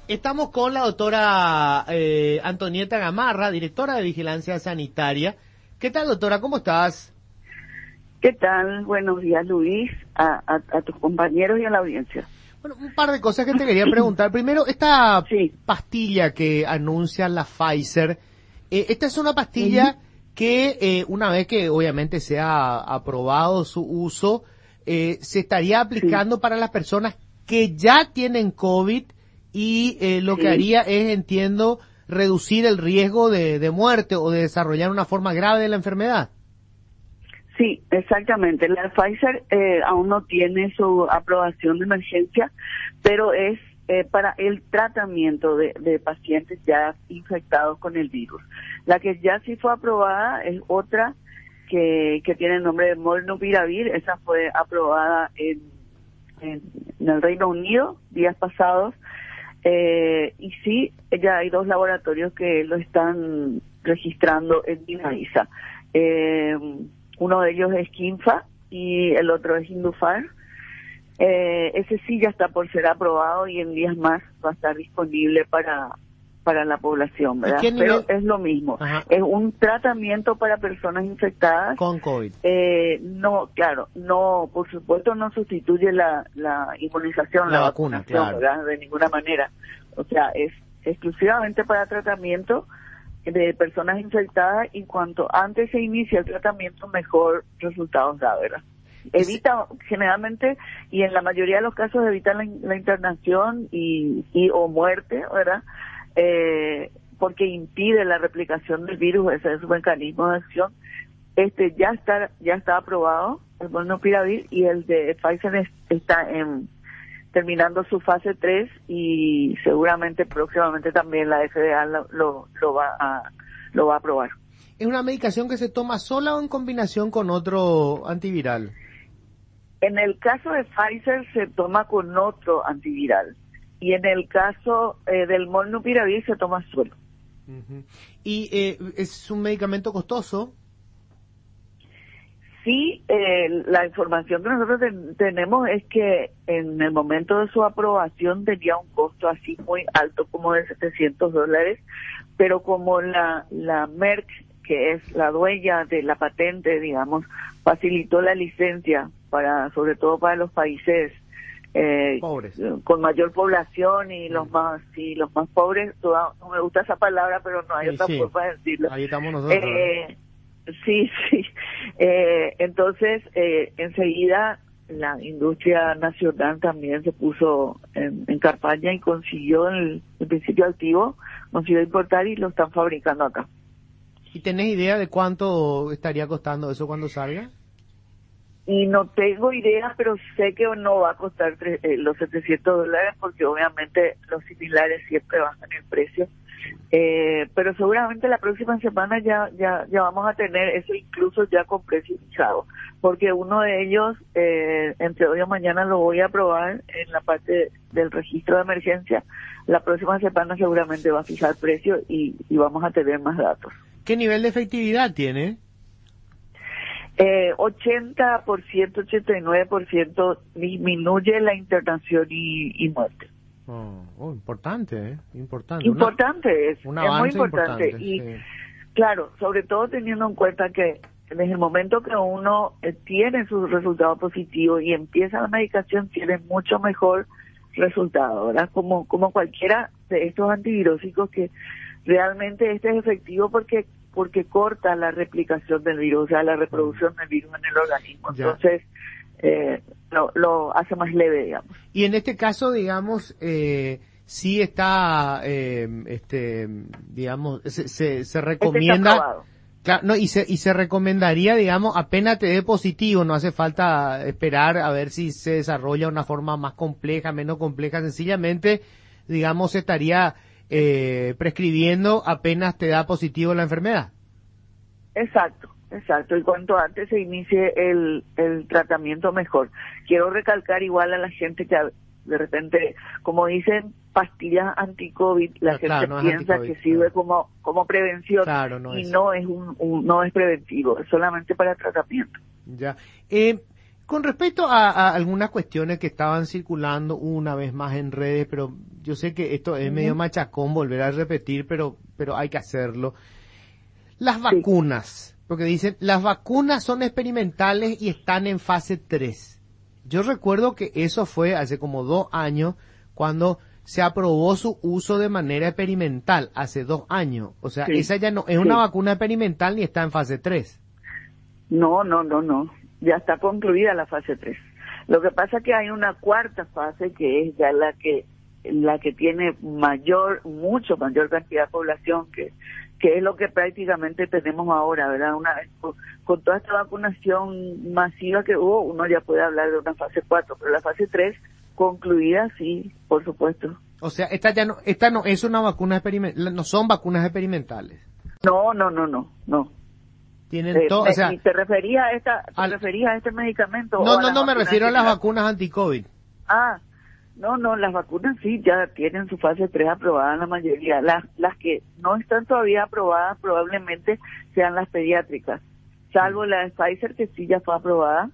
Estamos con la doctora Antonieta Gamarra, directora de Vigilancia Sanitaria. ¿Qué tal, doctora? ¿Cómo estás? ¿Qué tal? Buenos días, Luis, a tus compañeros y a la audiencia. Bueno, un par de cosas que te quería preguntar. Primero, esta Sí. pastilla que anuncia la Pfizer, esta es una pastilla que una vez que obviamente sea aprobado su uso, se estaría aplicando para las personas que ya tienen COVID y lo que haría es, entiendo, reducir el riesgo de muerte o de desarrollar una forma grave de la enfermedad. Sí, exactamente. La Pfizer aún no tiene su aprobación de emergencia, pero es para el tratamiento de pacientes ya infectados con el virus. La que ya sí fue aprobada es otra que tiene el nombre de Molnupiravir. Esa fue aprobada en el Reino Unido días pasados. Y sí, ya hay 2 laboratorios que lo están registrando en Dinavisa. Uno de ellos es Kinfa y el otro es Indufar. Ese sí ya está por ser aprobado y en días más va a estar disponible para la población, ¿verdad? Pero es lo mismo. Ajá. Es un tratamiento para personas infectadas Con COVID. No, claro, no, por supuesto no sustituye la inmunización, La la vacuna, vacunación, claro. ¿verdad? De ninguna manera. O sea, es exclusivamente para tratamiento de personas infectadas, y cuanto antes se inicia el tratamiento, mejor resultados da, ¿verdad? Evita generalmente, y en la mayoría de los casos evita la internación y o muerte, ¿verdad? Porque impide la replicación del virus, ese es su mecanismo de acción. Ya está aprobado, el Molnupiravir, y el de Pfizer está terminando su fase 3 y seguramente próximamente también la FDA lo va a aprobar. ¿Es una medicación que se toma sola o en combinación con otro antiviral? En el caso de Pfizer se toma con otro antiviral, y en el caso del Molnupiravir se toma solo. Uh-huh. ¿Y es un medicamento costoso? Sí, la información que nosotros tenemos es que en el momento de su aprobación tenía un costo así muy alto, como de $700, pero como la Merck, que es la dueña de la patente, digamos, facilitó la licencia sobre todo para los países pobres, con mayor población y los más pobres. No me gusta esa palabra, pero no hay otra forma de decirlo. Ahí estamos nosotros. Sí. Entonces, enseguida la industria nacional también se puso en campaña y consiguió el principio activo, consiguió importar y lo están fabricando acá. ¿Y tenés idea de cuánto estaría costando eso cuando salga? Y no tengo idea, pero sé que no va a costar los $700, porque obviamente los similares siempre bajan el precio. Pero seguramente la próxima semana ya vamos a tener eso, incluso ya con precio fijado, porque uno de ellos entre hoy o mañana lo voy a probar en la parte del registro de emergencia. La próxima semana seguramente va a fijar precio y vamos a tener más datos. ¿Qué nivel de efectividad tiene? 80%, 89% disminuye la internación y muerte. Importante, importante. Importante es muy importante. Y sí. claro, sobre todo teniendo en cuenta que desde el momento que uno tiene sus resultados positivos y empieza la medicación, tiene mucho mejor resultado, ¿verdad? Como cualquiera de estos antivirósicos, que realmente este es efectivo porque corta la replicación del virus, o sea, la reproducción del virus en el organismo. Ya. Entonces, lo hace más leve, digamos. Y en este caso, digamos, sí está, digamos, se recomienda. Claro, no, y se recomendaría, digamos, apenas te dé positivo, no hace falta esperar a ver si se desarrolla una forma más compleja, menos compleja, sencillamente, digamos, se estaría prescribiendo apenas te da positivo la enfermedad. Exacto, y cuanto antes se inicie el tratamiento, mejor. Quiero recalcar igual a la gente que de repente, como dicen, pastillas anti-COVID, la gente piensa que sirve como prevención, y no es no es preventivo, es solamente para tratamiento. Ya. Con respecto a algunas cuestiones que estaban circulando una vez más en redes, pero yo sé que esto es medio machacón volver a repetir, pero hay que hacerlo. Las vacunas, porque dicen, las vacunas son experimentales y están en fase 3. Yo recuerdo que eso fue hace como 2 años cuando se aprobó su uso de manera experimental, hace 2 años. O sea, esa ya no es una vacuna experimental ni está en fase 3. No. Ya está concluida la fase 3. Lo que pasa es que hay una cuarta fase que es ya la que tiene mucho mayor cantidad de población, que es lo que prácticamente tenemos ahora, ¿verdad? Una vez con toda esta vacunación masiva que hubo, uno ya puede hablar de una fase 4, pero la fase 3 concluida, sí, por supuesto. O sea, esta no es una vacuna experimental, no son vacunas experimentales. No. Tienen todo, o sea, ¿te referías a este medicamento? No, me refiero a las vacunas anti-COVID. No, las vacunas sí ya tienen su fase 3 aprobada la mayoría. Las que no están todavía aprobadas probablemente sean las pediátricas, salvo la de Pfizer que sí ya fue aprobada.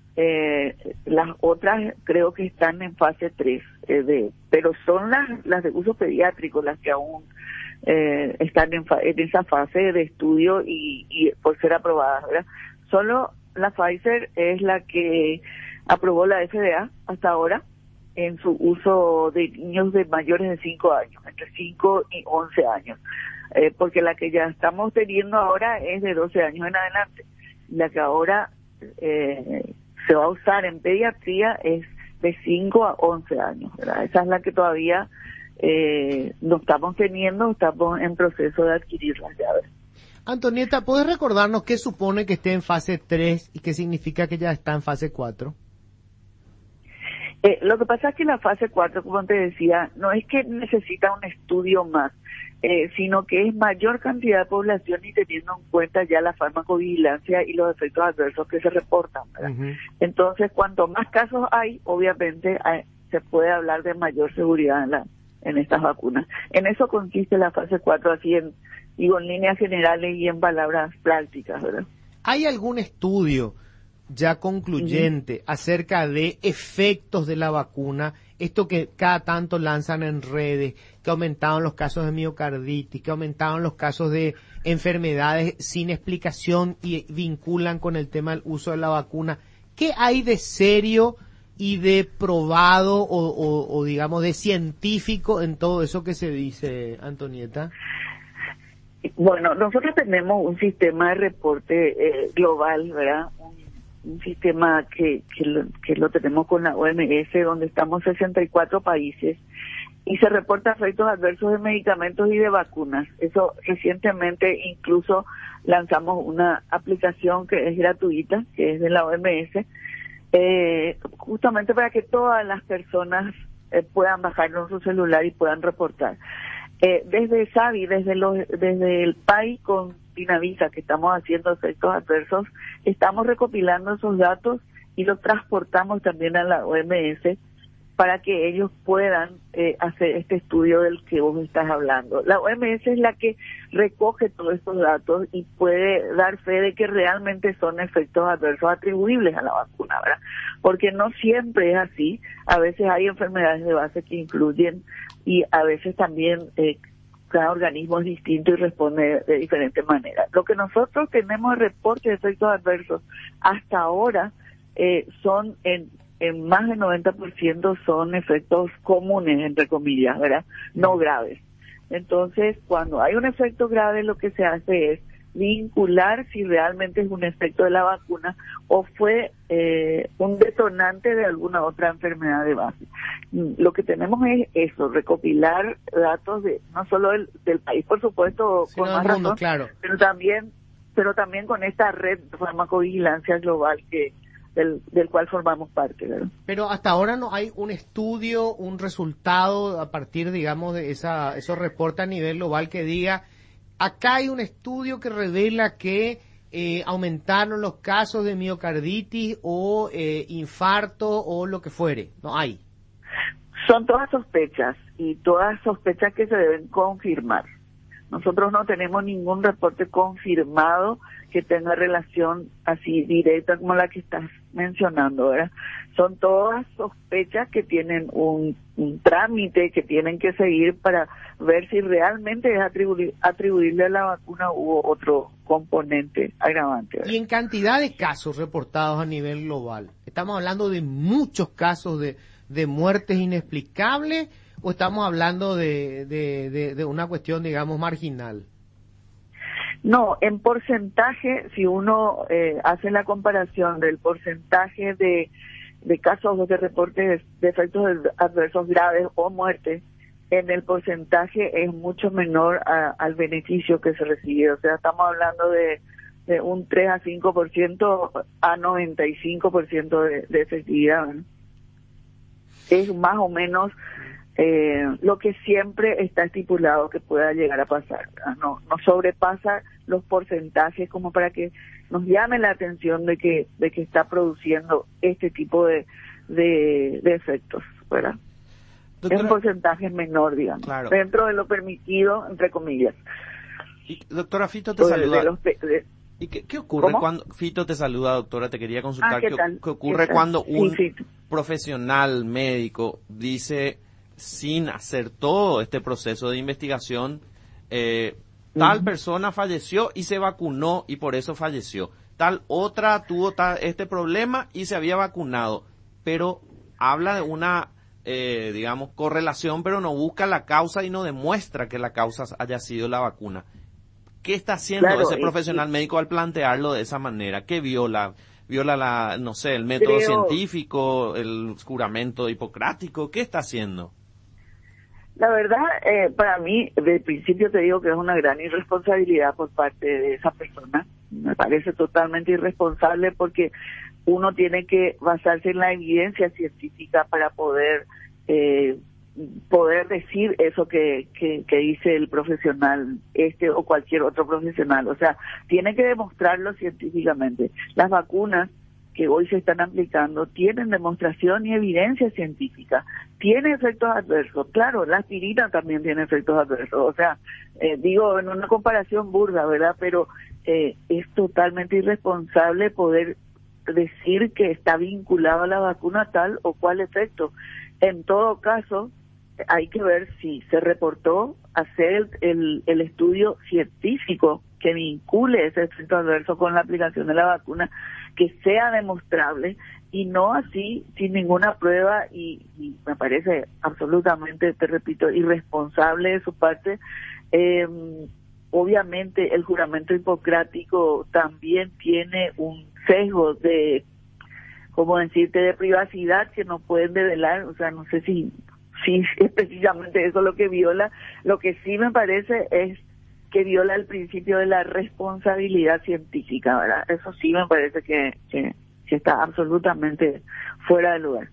Las otras creo que están en fase 3, pero son las de uso pediátrico las que aún están en esa fase de estudio y por ser aprobadas, ¿verdad? Solo la Pfizer es la que aprobó la FDA hasta ahora en su uso de niños de mayores de 5 años, entre 5 y 11 años, porque la que ya estamos teniendo ahora es de 12 años en adelante. La que ahora se va a usar en pediatría es de 5 a 11 años, ¿verdad? Esa es la que todavía no estamos teniendo, estamos en proceso de adquirirlas ya. Antonieta, ¿puedes recordarnos qué supone que esté en fase 3 y qué significa que ya está en fase 4? Lo que pasa es que la fase 4, como te decía, no es que necesita un estudio más, sino que es mayor cantidad de población y teniendo en cuenta ya la farmacovigilancia y los efectos adversos que se reportan, ¿verdad? Entonces, cuanto más casos hay, obviamente se puede hablar de mayor seguridad en estas vacunas. En eso consiste la fase 4, así en líneas generales y en palabras prácticas, ¿verdad? ¿Hay algún estudio ya concluyente acerca de efectos de la vacuna? Esto que cada tanto lanzan en redes, que aumentaron los casos de miocarditis, que aumentaron los casos de enfermedades sin explicación y vinculan con el tema del uso de la vacuna. ¿Qué hay de serio y de probado o digamos de científico en todo eso que se dice, Antonieta? Bueno, nosotros tenemos un sistema de reporte global, ¿verdad? Un sistema que lo tenemos con la OMS, donde estamos 64 países, y se reporta efectos adversos de medicamentos y de vacunas. Eso recientemente incluso lanzamos una aplicación que es gratuita, que es de la OMS, justamente para que todas las personas puedan bajarlo en su celular y puedan reportar. Desde SAVI, desde el PAI con Dinavisa, que estamos haciendo efectos adversos, estamos recopilando esos datos y los transportamos también a la OMS para que ellos puedan hacer este estudio del que vos estás hablando. La OMS es la que recoge todos estos datos y puede dar fe de que realmente son efectos adversos atribuibles a la vacuna, ¿verdad? Porque no siempre es así. A veces hay enfermedades de base que influyen y a veces también cada organismo es distinto y responde de diferente manera. Lo que nosotros tenemos de reporte de efectos adversos hasta ahora son en más del 90% son efectos comunes, entre comillas, ¿verdad? No graves. Entonces, cuando hay un efecto grave, lo que se hace es vincular si realmente es un efecto de la vacuna o fue un detonante de alguna otra enfermedad de base. Lo que tenemos es eso, recopilar datos de no solo del país, por supuesto, sí, con más mundo, razón, claro, pero también con esta red de farmacovigilancia global del cual formamos parte, ¿verdad? Pero hasta ahora no hay un estudio, un resultado a partir, digamos, de esos reportes a nivel global que diga, acá hay un estudio que revela que aumentaron los casos de miocarditis o infarto o lo que fuere. No hay. Son todas sospechas y todas sospechas que se deben confirmar. Nosotros no tenemos ningún reporte confirmado que tenga relación así directa como la que estás mencionando, ¿verdad? Son todas sospechas que tienen un trámite que tienen que seguir para ver si realmente es atribuirle a la vacuna u otro componente agravante, ¿verdad? Y en cantidad de casos reportados a nivel global, ¿estamos hablando de muchos casos de muertes inexplicables o estamos hablando de una cuestión, digamos, marginal? No, en porcentaje, si uno hace la comparación del porcentaje de casos de reportes de efectos adversos graves o muertes, en el porcentaje es mucho menor al beneficio que se recibe. O sea, estamos hablando de un 3 a 5% a 95% de efectividad, ¿no? Es más o menos lo que siempre está estipulado que pueda llegar a pasar. No sobrepasa los porcentajes como para que nos llame la atención de que está produciendo este tipo de efectos, ¿verdad? Doctora, es un porcentaje menor, digamos, claro, dentro de lo permitido, entre comillas. Y, doctora, Fito te saluda. ¿Y qué ocurre ¿Cómo? cuando... Fito te saluda, doctora, te quería consultar. ¿Qué tal? ¿Qué ocurre ¿Qué tal? cuando un Sí. profesional médico dice, sin hacer todo este proceso de investigación, tal persona falleció y se vacunó y por eso falleció? Tal otra tuvo este problema y se había vacunado, pero habla de una, digamos, correlación, pero no busca la causa y no demuestra que la causa haya sido la vacuna. ¿Qué está haciendo ese profesional médico al plantearlo de esa manera? ¿Qué viola no sé, el método científico, el juramento hipocrático? ¿Qué está haciendo? La verdad, para mí, de principio te digo que es una gran irresponsabilidad por parte de esa persona. Me parece totalmente irresponsable porque uno tiene que basarse en la evidencia científica para poder decir eso que dice el profesional o cualquier otro profesional. O sea, tiene que demostrarlo científicamente. Las vacunas que hoy se están aplicando tienen demostración y evidencia científica. Tiene efectos adversos. Claro, la aspirina también tiene efectos adversos. O sea, digo, en una comparación burda, ¿verdad? Pero es totalmente irresponsable poder decir que está vinculado a la vacuna tal o cual efecto. En todo caso, hay que ver si se reportó, hacer el estudio científico que vincule ese efecto adverso con la aplicación de la vacuna, que sea demostrable y no así sin ninguna prueba y me parece absolutamente, te repito, irresponsable de su parte. Obviamente el juramento hipocrático también tiene un sesgo de, ¿cómo decirte?, de privacidad que no pueden develar. O sea, no sé si es precisamente eso lo que viola. Lo que sí me parece es que viola el principio de la responsabilidad científica, ¿verdad? Eso sí me parece que está absolutamente fuera de lugar.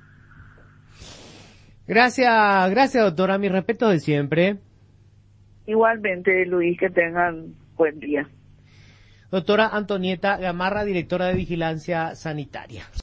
Gracias doctora, mi respeto de siempre. Igualmente, Luis, que tengan buen día. Doctora Antonieta Gamarra, directora de Vigilancia Sanitaria.